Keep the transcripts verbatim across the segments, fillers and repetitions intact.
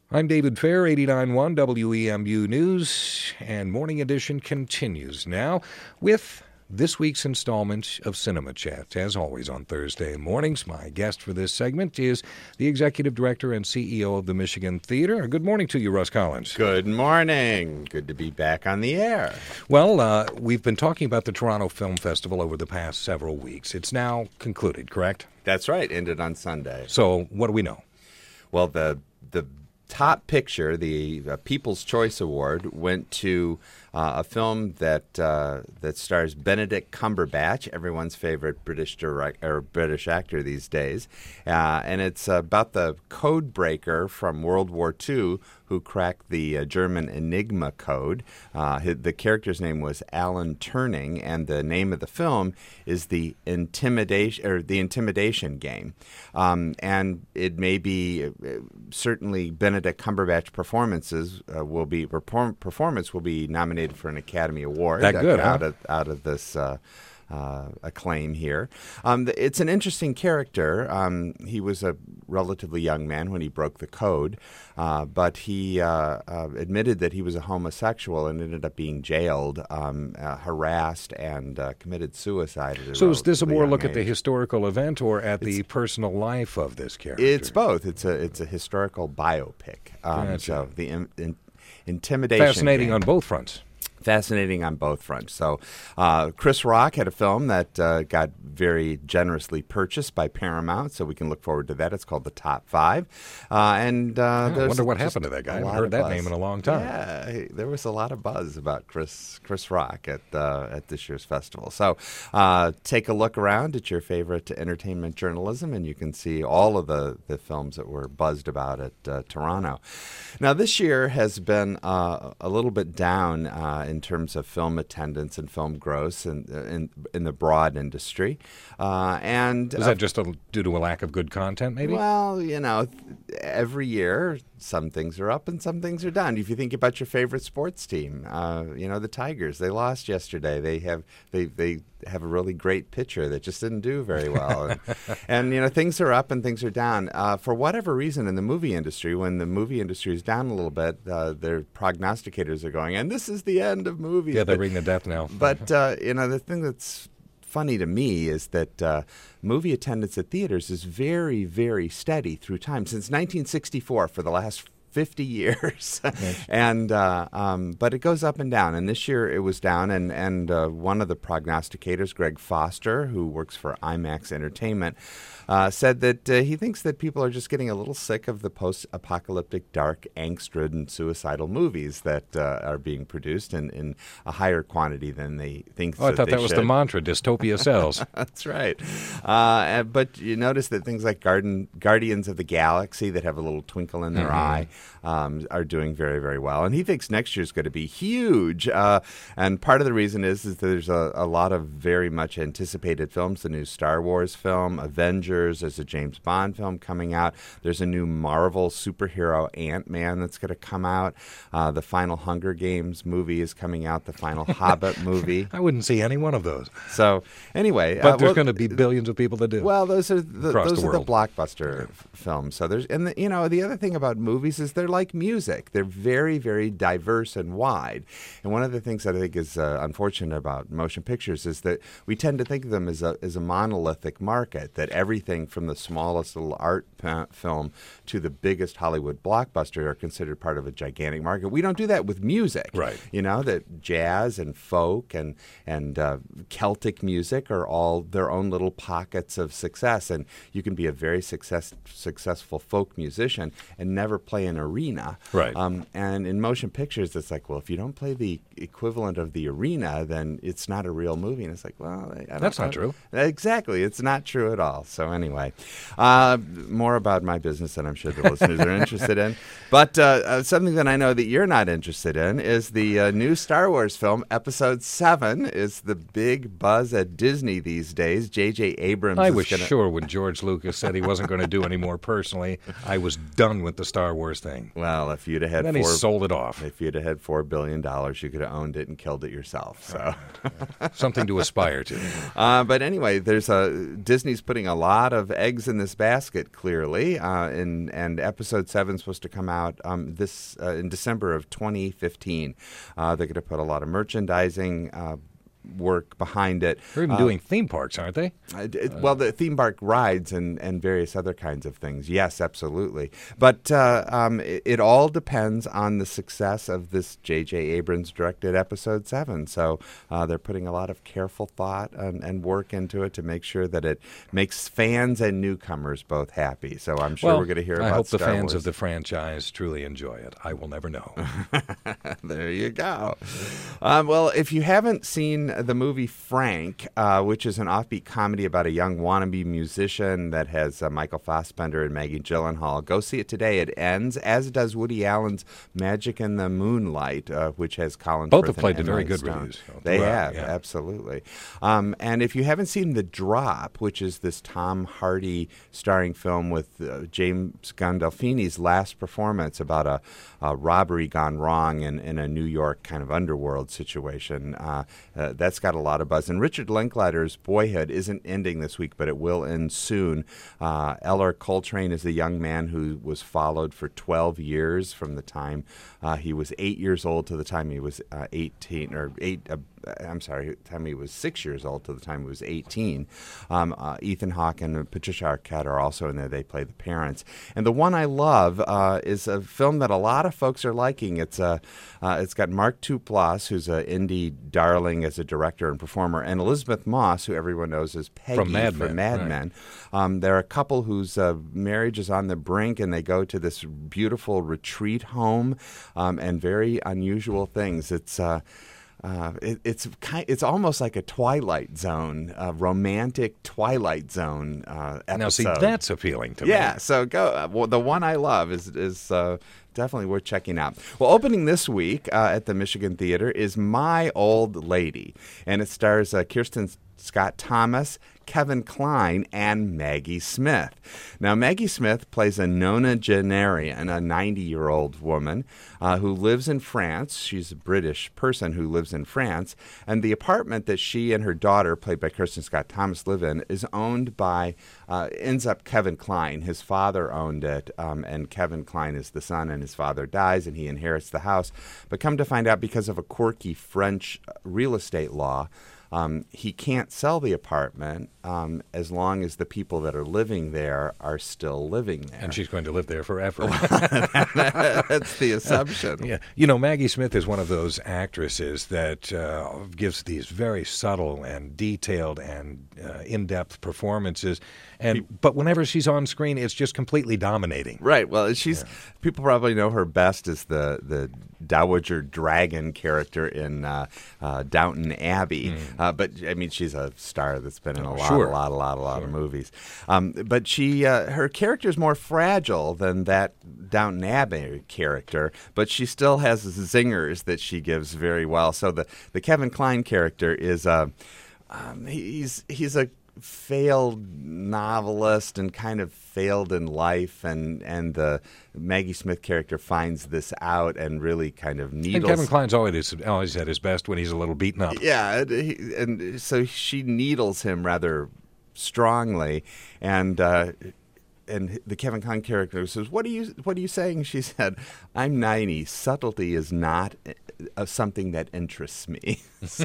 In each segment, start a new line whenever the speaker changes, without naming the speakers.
I'm David Fair, eighty-nine point one W E M U News, and Morning Edition continues now with this week's installment of Cinema Chat. As always on Thursday mornings, my guest for this segment is the Executive Director and C E O of the Michigan Theater. Good morning to you, Russ Collins.
Good morning. Good to be back on the air.
Well, uh, we've been talking about the Toronto Film Festival over the past several weeks. It's now concluded, correct?
That's right. Ended on Sunday.
So what do we know?
Well, the the top picture, the uh, People's Choice Award, went to uh, a film that uh, that stars Benedict Cumberbatch, everyone's favorite British direct, or British actor these days, uh, and it's about the code breaker from World War Two who cracked the uh, German Enigma code. Uh, his, the character's name was Alan Turing, and the name of the film is the intimidation or the Intimidation Game. Um, and it may be uh, certainly Benedict Cumberbatch performances uh, will be perform, performance will be nominated for an Academy Award.
That good,
out
huh?
of out of this. Uh, Uh, acclaim here. Um, th- it's an interesting character. Um, he was a relatively young man when he broke the code, uh, but he uh, uh, admitted that he was a homosexual and ended up being jailed, um, uh, harassed, and uh, committed suicide. At a
So is this a
relatively
more
young
look at the
age.
historical event or at the personal life of this character?
It's both. It's a it's a historical biopic. Um,
Gotcha.
So the in, in, intimidation.
Fascinating
game.
on both fronts.
Fascinating on both fronts. So uh, Chris Rock had a film that uh, got very generously purchased by Paramount, so we can look forward to that. It's called The Top Five. Uh, and uh,
Yeah, I
there's
wonder what
just
happened to that guy. I
a
haven't
lot
heard
of
that
buzz.
name in a long time.
Yeah, he- there was a lot of buzz about Chris Chris Rock at uh, at this year's festival. So uh, take a look around at your favorite entertainment journalism, and you can see all of the, the films that were buzzed about at uh, Toronto. Now, this year has been uh, a little bit down uh, in terms of film attendance and film gross in, in, in the broad industry. Uh, and
Is
uh,
that just a, due to a lack of good content, maybe?
well, you know, th- every year some things are up and some things are down. If you think about your favorite sports team, uh, you know, the Tigers, they lost yesterday. They have they they have a really great pitcher that just didn't do very well. and, and, you know, things are up and things are down. Uh, for whatever reason in the movie industry, when the movie industry is down a little bit, uh, their prognosticators are going, and this is the end of movies.
yeah, they
But-
ring the death knell.
but, uh, you know, the thing that's funny to me is that uh, movie attendance at theaters is very, very steady through time. Since nineteen sixty-four, for the last fifty years. and uh, um, But it goes up and down. And this year it was down. And, and uh, one of the prognosticators, Greg Foster, who works for IMAX Entertainment, uh, said that uh, he thinks that people are just getting a little sick of the post-apocalyptic, dark, angst-ridden, suicidal movies that uh, are being produced in, in a higher quantity than they think
Oh, I
that
thought
they
that was the
should.
mantra, dystopia sells.
That's right. Uh, but you notice that things like Garden, Guardians of the Galaxy that have a little twinkle in their
Mm-hmm.
eye um, are doing very, very well. And he thinks next year's going to be huge. Uh, and part of the reason is, is that there's a, a lot of very much anticipated films. The new Star Wars film, Avengers, there's a James Bond film coming out. There's a new Marvel superhero Ant-Man that's going to come out. Uh, the final Hunger Games movie is coming out, the final Hobbit movie.
I wouldn't see any one of those.
So anyway.
But
uh,
there's
well,
going to be billions of people that do.
Well, those are the,
Across
those
the
are the
world.
blockbuster f- films. So there's, and the, you know, the other thing about movies is they're like music. They're very, very diverse and wide. And one of the things that I think is uh, unfortunate about motion pictures is that we tend to think of them as a as a monolithic market. That everything from the smallest little art pa- film to the biggest Hollywood blockbuster are considered part of a gigantic market. We don't do that with music.
Right.
You know, that jazz and folk and and uh, Celtic music are all their own little pockets of success, and you can be a very success, successful folk musician and never play an arena.
Right.
Um, and in motion pictures, it's like, well, if you don't play the equivalent of the arena, then it's not a real movie. And it's like, well, I don't
That's not
I-
true.
Exactly. It's not true at all. So anyway, uh, more about my business than I'm sure the listeners are interested in. But uh, uh, something that I know that you're not interested in is the uh, new Star Wars film, Episode seven, is the big buzz at Disney these days. J J. Abrams
I
is
was
gonna,
sure when George Lucas said he wasn't going to do any more personally, I was done with the Star Wars thing. thing.
Well, if you'd have had
And then
four,
he sold it off.
if you'd have had four billion dollars, you could have owned it and killed it yourself. So,
Something to aspire to.
uh, but anyway, there's a Disney's putting a lot of eggs in this basket. Clearly, uh, and and episode seven is supposed to come out um, this uh, in December of twenty fifteen. Uh, they're going to put a lot of merchandising Uh, work behind it.
They're even
Uh,
doing theme parks, aren't they?
Uh, d- well, the theme park rides and, and various other kinds of things. Yes, absolutely. But uh, um, it, it all depends on the success of this J J. Abrams directed episode seven. So uh, they're putting a lot of careful thought and, and work into it to make sure that it makes fans and newcomers both happy. So I'm sure
well,
we're going to hear
I
about
hope the
Star
fans
Wars.
of the franchise truly enjoy it. I will never know.
There you go. Um, well, if you haven't seen the movie Frank, uh, which is an offbeat comedy about a young wannabe musician that has uh, Michael Fassbender and Maggie Gyllenhaal, go see it today. It ends, as does Woody Allen's Magic in the Moonlight, uh, which has Colin
Both
Firth
have played
and
to very
Emily
good
Stone.
reviews.
They
Well,
have,
yeah.
absolutely. Um, and if you haven't seen The Drop, which is this Tom Hardy starring film with uh, James Gandolfini's last performance about a, a robbery gone wrong in, in a New York kind of underworld situation, uh, uh, that's got a lot of buzz. And Richard Linklater's Boyhood isn't ending this week, but it will end soon. Uh, Eller Coltrane is the young man who was followed for twelve years from the time uh, he was eight years old to the time he was uh, eighteen, or eight, uh, I'm sorry, the time he was six years old to the time he was eighteen. Um, uh, Ethan Hawke and Patricia Arquette are also in there. They play the parents. And the one I love uh, is a film that a lot of folks are liking. It's a, uh, it's got Mark Duplass, who's an indie darling as a director and performer, and Elizabeth Moss, who everyone knows as Peggy
From Mad Men,
Mad
right.
Men. Um, they're a couple whose uh, marriage is on the brink, and they go to this beautiful retreat home um, and very unusual things. It's uh, Uh, it, it's kind, it's almost like a Twilight Zone, a romantic Twilight Zone uh, episode.
Now, see, that's appealing to me.
Yeah, so go. Uh, well, the one I love is is uh, definitely worth checking out. Well, opening this week uh, at the Michigan Theater is My Old Lady, and it stars uh, Kirsten Scott Thomas, Kevin Kline, and Maggie Smith. Now, Maggie Smith plays a nonagenarian, a ninety-year-old woman uh, who lives in France. She's a British person who lives in France, and the apartment that she and her daughter, played by Kirsten Scott Thomas, live in is owned by, uh, ends up Kevin Kline. His father owned it, um, and Kevin Kline is the son, and his father dies, and he inherits the house. But come to find out, because of a quirky French real estate law, Um, he can't sell the apartment um, as long as the people that are living there are still living there.
And she's going to live there forever.
That's the assumption.
Yeah, you know, Maggie Smith is one of those actresses that uh, gives these very subtle and detailed and uh, in-depth performances, and but whenever she's on screen, it's just completely dominating.
Right. Well, she's people probably know her best as the the Dowager Dragon character in uh, uh, Downton Abbey. Mm. Uh, but I mean, she's a star that's been in a lot,
Sure.
a lot, a lot, a lot
Sure.
of movies. Um, but she, uh, her character is more fragile than that Downton Abbey character. But she still has zingers that she gives very well. So the the Kevin Kline character is uh, um, he's he's a failed novelist and kind of failed in life, and and the Maggie Smith character finds this out and really kind of needles.
And Kevin Kline's always always at his best when he's a little beaten up.
Yeah, and, he, and so she needles him rather strongly, and uh, and the Kevin Kline character says, "What are you What are you saying?" She said, "I'm ninety. Subtlety is not uh, something that interests me." So,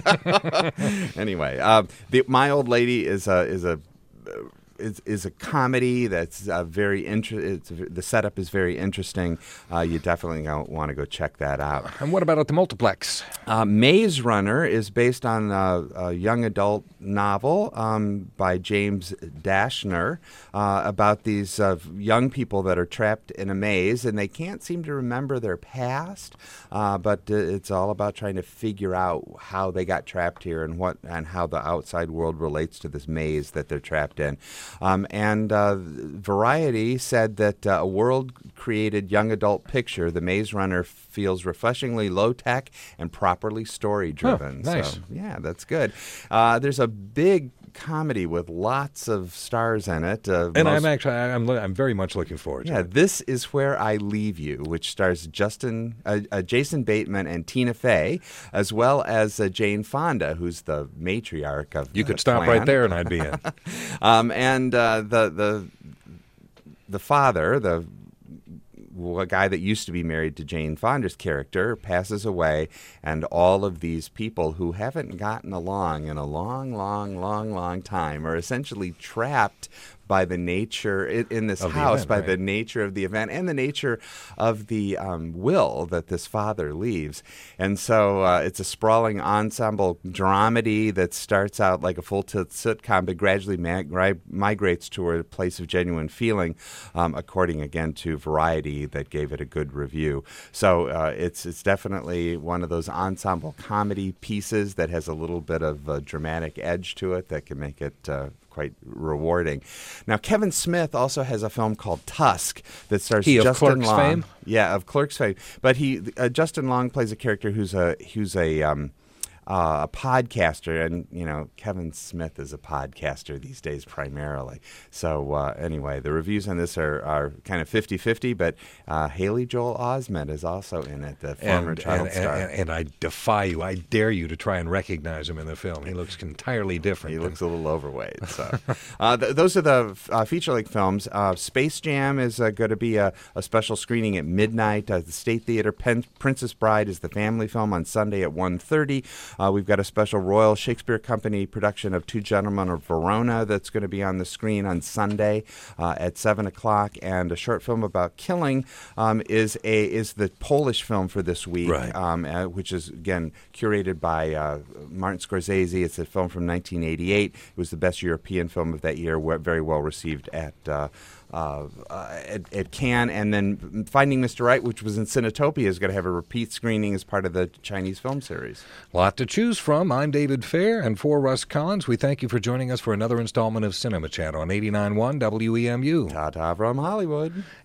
anyway, uh, the, My Old Lady is a is a uh, is, is a comedy that's uh, very inter- it's, the setup is very interesting. Uh, you definitely want to go check that out.
And what about at the multiplex?
Uh, Maze Runner is based on a, a young adult novel um, by James Dashner uh, about these uh, young people that are trapped in a maze, and they can't seem to remember their past, uh, but uh, it's all about trying to figure out how they got trapped here and what and how the outside world relates to this maze that they're trapped in. Um, and uh, Variety said that uh, a world-created young adult picture, The Maze Runner, feels refreshingly low-tech and properly story-driven.
Oh, nice.
So, yeah, that's good. Uh, there's a big comedy with lots of stars in it. Uh,
And
most-
I'm actually, I'm, I'm very much looking forward to
Yeah,
it.
This Is Where I Leave You, which stars Justin, uh, uh, Jason Bateman and Tina Fey, as well as uh, Jane Fonda, who's the matriarch of
You
the
could stop
clan.
right there and I'd be in.
Um, and uh, the the the father, the a guy that used to be married to Jane Fonda's character, passes away, and all of these people who haven't gotten along in a long, long, long, long time are essentially trapped by the nature in, in this
Of the
house,
event,
by
right.
the nature of the event and the nature of the um, will that this father leaves. And so uh, it's a sprawling ensemble dramedy that starts out like a full-tilt sitcom, but gradually mag- migrates to a place of genuine feeling, um, according again to Variety, that gave it a good review. So uh, it's it's definitely one of those ensemble comedy pieces that has a little bit of a dramatic edge to it that can make it uh, quite rewarding. Now, Kevin Smith also has a film called Tusk that stars
He of
Justin
Clerks
Long.
fame?
Yeah, of Clerks fame. But he, uh, Justin Long plays a character who's a who's a um, uh, a podcaster, and you know Kevin Smith is a podcaster these days primarily. So uh, anyway, the reviews on this are, are kind of fifty-fifty, but uh, Haley Joel Osment is also in it, the former
And,
child
and,
star.
and, and I defy you, I dare you to try and recognize him in the film. He looks entirely different.
He
than-
looks a little overweight. So, uh, th- those are the uh, feature-length films. Uh, Space Jam is uh, going to be a, a special screening at midnight at the State Theater. Pen- Princess Bride is the family film on Sunday at one thirty. Uh, we've got a special Royal Shakespeare Company production of Two Gentlemen of Verona that's going to be on the screen on Sunday uh, at seven o'clock. And a short film about killing um, is a is the Polish film for this week,
Right.
um, uh, which is again curated by uh, Martin Scorsese. It's a film from nineteen eighty-eight. It was the best European film of that year. we- Very well received at. Uh, uh, uh, at, at Cannes, and then Finding Mister Right, which was in Cinetopia, is going to have a repeat screening as part of the Chinese film series.
Lot to choose from. I'm David Fair, and for Russ Collins, we thank you for joining us for another installment of Cinema Chat on eighty-nine point one W E M U.
Ta-ta from Hollywood.